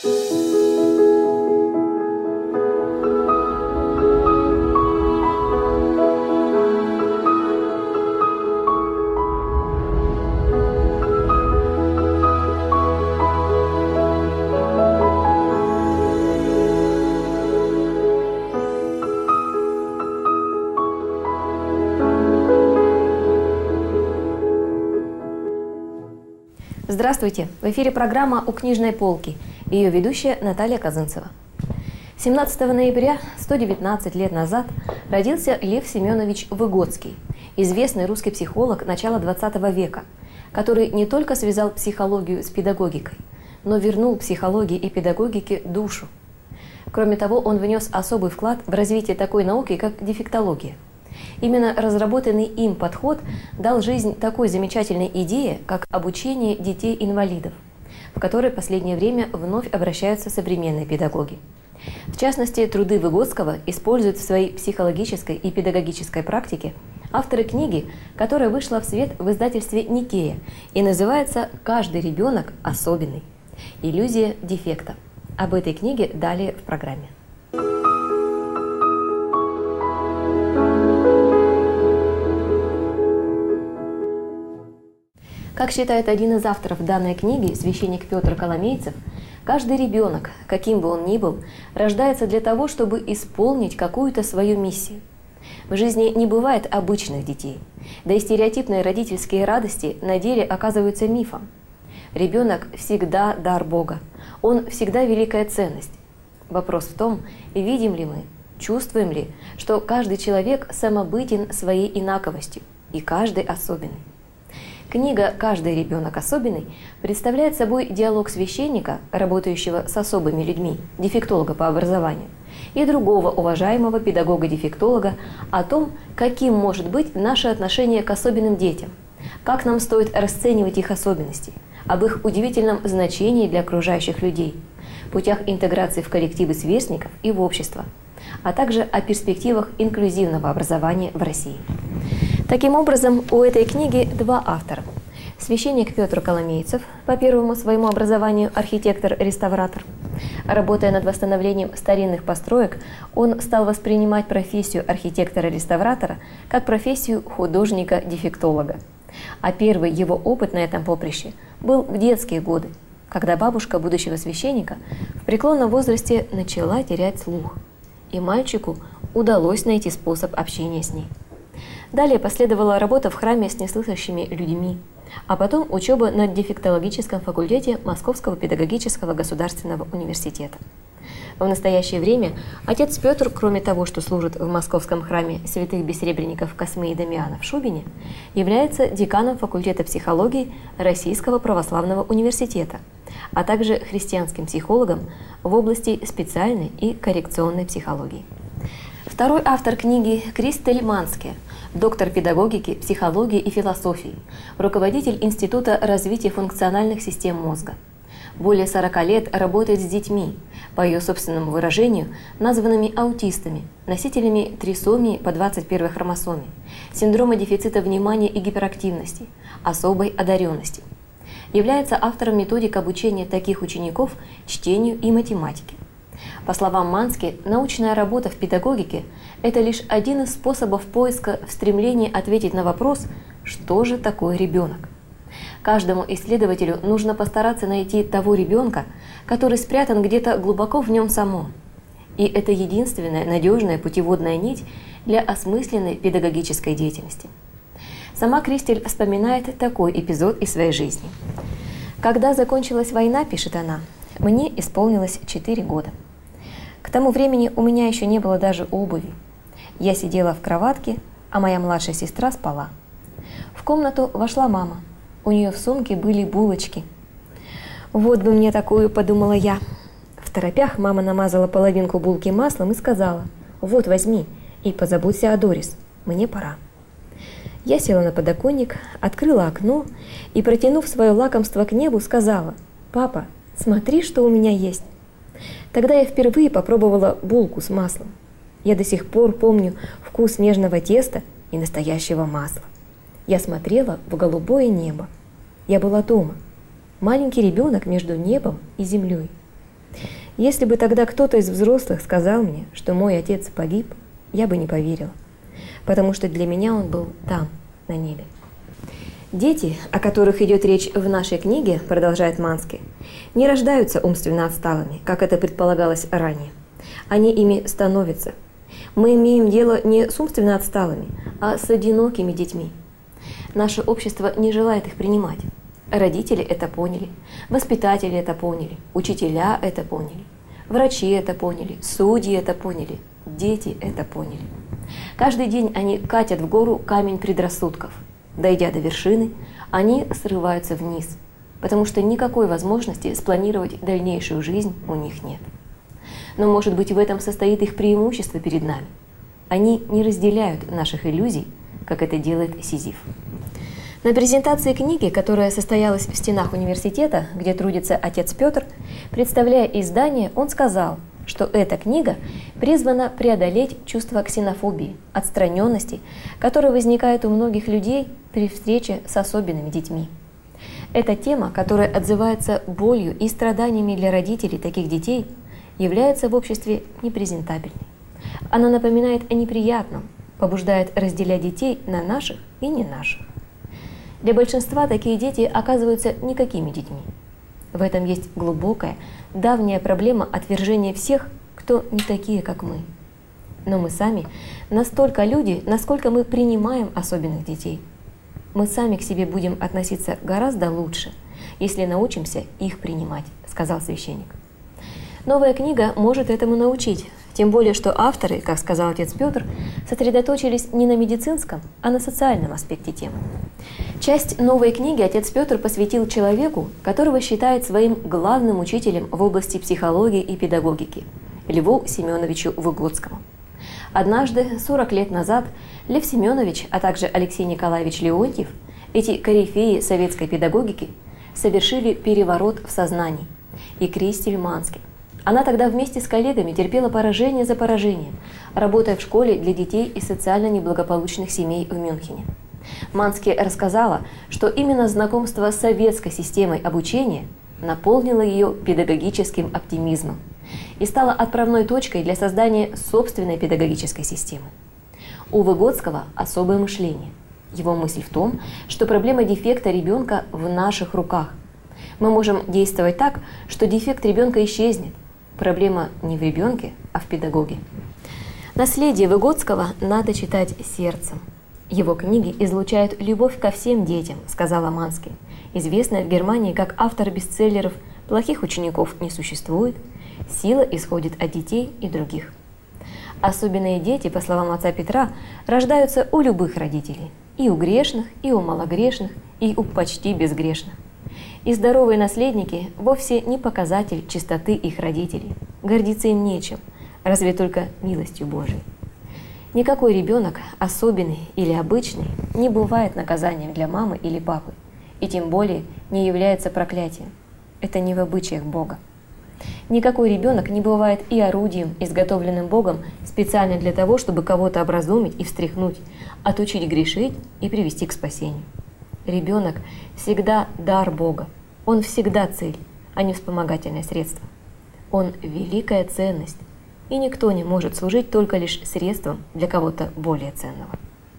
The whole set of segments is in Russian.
Здравствуйте! В эфире программа «У книжной полки» и ее ведущая Наталья Казынцева. 17 ноября, 119 лет назад, родился Лев Семенович Выгодский, известный русский психолог начала XX века, который не только связал психологию с педагогикой, но вернул психологии и педагогике душу. Кроме того, он внес особый вклад в развитие такой науки, как дефектология. Именно разработанный им подход дал жизнь такой замечательной идее, как обучение детей-инвалидов, в которой в последнее время вновь обращаются современные педагоги. В частности, труды Выгодского используют в своей психологической и педагогической практике авторы книги, которая вышла в свет в издательстве «Никея» и называется «Каждый ребенок особенный. Иллюзия дефекта». Об этой книге далее в программе. Как считает один из авторов данной книги, священник Петр Коломейцев, каждый ребенок, каким бы он ни был, рождается для того, чтобы исполнить какую-то свою миссию. В жизни не бывает обычных детей, да и стереотипные родительские радости на деле оказываются мифом. Ребенок всегда дар Бога, он всегда великая ценность. Вопрос в том, видим ли мы, чувствуем ли, что каждый человек самобытен своей инаковостью, и каждый особенный. Книга «Каждый ребенок особенный» представляет собой диалог священника, работающего с особыми людьми, дефектолога по образованию, и другого уважаемого педагога-дефектолога о том, каким может быть наше отношение к особенным детям, как нам стоит расценивать их особенности, об их удивительном значении для окружающих людей, путях интеграции в коллективы сверстников и в общество, а также о перспективах инклюзивного образования в России. Таким образом, у этой книги два автора. Священник Петр Коломейцев, по первому своему образованию архитектор-реставратор. Работая над восстановлением старинных построек, он стал воспринимать профессию архитектора-реставратора как профессию художника-дефектолога. А первый его опыт на этом поприще был в детские годы, когда бабушка будущего священника в преклонном возрасте начала терять слух, и мальчику удалось найти способ общения с ней. Далее последовала работа в храме с неслышащими людьми, а потом учеба на дефектологическом факультете Московского педагогического государственного университета. В настоящее время отец Петр, кроме того, что служит в Московском храме святых бессребренников Космы и Дамиана в Шубине, является деканом факультета психологии Российского православного университета, а также христианским психологом в области специальной и коррекционной психологии. Второй автор книги – Кристель Манске, доктор педагогики, психологии и философии, руководитель Института развития функциональных систем мозга. Более 40 лет работает с детьми, по ее собственному выражению, названными аутистами, носителями трисомии по 21 хромосоме, синдрома дефицита внимания и гиперактивности, особой одаренности. Является автором методик обучения таких учеников чтению и математике. По словам Манске, научная работа в педагогике – это лишь один из способов поиска в стремлении ответить на вопрос, что же такое ребенок. Каждому исследователю нужно постараться найти того ребенка, который спрятан где-то глубоко в нем самом. И это единственная надежная путеводная нить для осмысленной педагогической деятельности. Сама Кристель вспоминает такой эпизод из своей жизни. «Когда закончилась война, – пишет она, – мне исполнилось 4 года. К тому времени у меня еще не было даже обуви. Я сидела в кроватке, а моя младшая сестра спала. В комнату вошла мама. У нее в сумке были булочки. Вот бы мне такую, подумала я. В торопях мама намазала половинку булки маслом и сказала: вот возьми и позаботься о Дорис, мне пора. Я села на подоконник, открыла окно и, протянув свое лакомство к небу, сказала: папа, смотри, что у меня есть. Тогда я впервые попробовала булку с маслом. Я до сих пор помню вкус нежного теста и настоящего масла. Я смотрела в голубое небо. Я была дома. Маленький ребенок между небом и землей. Если бы тогда кто-то из взрослых сказал мне, что мой отец погиб, я бы не поверила, потому что для меня он был там, на небе. Дети, о которых идет речь в нашей книге, продолжает Мански, не рождаются умственно отсталыми, как это предполагалось ранее. Они ими становятся. Мы имеем дело не с умственно отсталыми, а с одинокими детьми. Наше общество не желает их принимать. Родители это поняли, воспитатели это поняли, учителя это поняли, врачи это поняли, судьи это поняли, дети это поняли. Каждый день они катят в гору камень предрассудков. Дойдя до вершины, они срываются вниз, потому что никакой возможности спланировать дальнейшую жизнь у них нет. Но, может быть, в этом состоит их преимущество перед нами. Они не разделяют наших иллюзий, как это делает Сизиф. На презентации книги, которая состоялась в стенах университета, где трудится отец Петр, представляя издание, он сказал, что эта книга призвана преодолеть чувство ксенофобии, отстраненности, которое возникает у многих людей при встрече с особенными детьми. Эта тема, которая отзывается болью и страданиями для родителей таких детей, является в обществе непрезентабельной. Она напоминает о неприятном, побуждает разделять детей на наших и не наших. Для большинства такие дети оказываются никакими детьми. В этом есть глубокая, давняя проблема отвержения всех, кто не такие, как мы. Но мы сами настолько люди, насколько мы принимаем особенных детей. Мы сами к себе будем относиться гораздо лучше, если научимся их принимать, сказал священник. Новая книга может этому научить, тем более, что авторы, как сказал отец Петр, сосредоточились не на медицинском, а на социальном аспекте темы. Часть новой книги отец Петр посвятил человеку, которого считает своим главным учителем в области психологии и педагогики – Льву Семеновичу Выгодскому. Однажды, 40 лет назад, Лев Семенович, а также Алексей Николаевич Леонтьев, эти корифеи советской педагогики, совершили переворот в сознании. И Кристель Мански. Она тогда вместе с коллегами терпела поражение за поражением, работая в школе для детей из социально неблагополучных семей в Мюнхене. Мански рассказала, что именно знакомство с советской системой обучения наполнило ее педагогическим оптимизмом и стало отправной точкой для создания собственной педагогической системы. У Выгодского особое мышление. Его мысль в том, что проблема дефекта ребенка в наших руках. Мы можем действовать так, что дефект ребенка исчезнет. Проблема не в ребенке, а в педагоге. Наследие Выгодского надо читать сердцем. Его книги излучают любовь ко всем детям, сказала Мански, известная в Германии как автор бестселлеров «Плохих учеников не существует», «Сила исходит от детей» и других. Особенные дети, по словам отца Петра, рождаются у любых родителей. И у грешных, и у малогрешных, и у почти безгрешных. И здоровые наследники вовсе не показатель чистоты их родителей. Гордиться им нечем, разве только милостью Божией. Никакой ребенок, особенный или обычный, не бывает наказанием для мамы или папы, и тем более не является проклятием. Это не в обычаях Бога. Никакой ребенок не бывает и орудием, изготовленным Богом специально для того, чтобы кого-то образумить и встряхнуть, отучить грешить и привести к спасению. Ребенок всегда дар Бога, он всегда цель, а не вспомогательное средство. Он великая ценность, и никто не может служить только лишь средством для кого-то более ценного.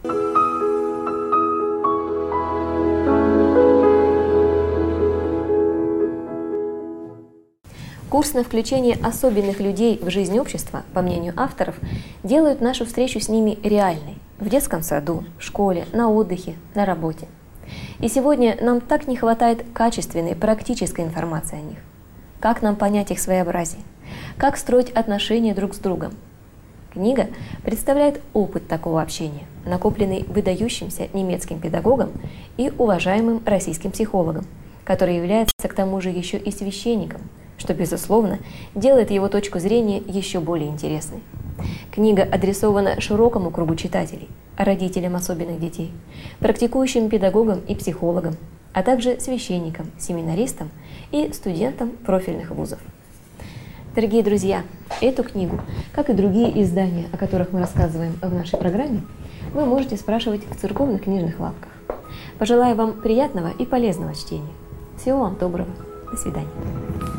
Курс на включение особенных людей в жизнь общества, по мнению авторов, делают нашу встречу с ними реальной в детском саду, в школе, на отдыхе, на работе. И сегодня нам так не хватает качественной, практической информации о них. Как нам понять их своеобразие? Как строить отношения друг с другом? Книга представляет опыт такого общения, накопленный выдающимся немецким педагогом и уважаемым российским психологом, который является к тому же еще и священником, что, безусловно, делает его точку зрения еще более интересной. Книга адресована широкому кругу читателей, родителям особенных детей, практикующим педагогам и психологам, а также священникам, семинаристам и студентам профильных вузов. Дорогие друзья, эту книгу, как и другие издания, о которых мы рассказываем в нашей программе, вы можете спрашивать в церковных книжных лавках. Пожелаю вам приятного и полезного чтения. Всего вам доброго. До свидания.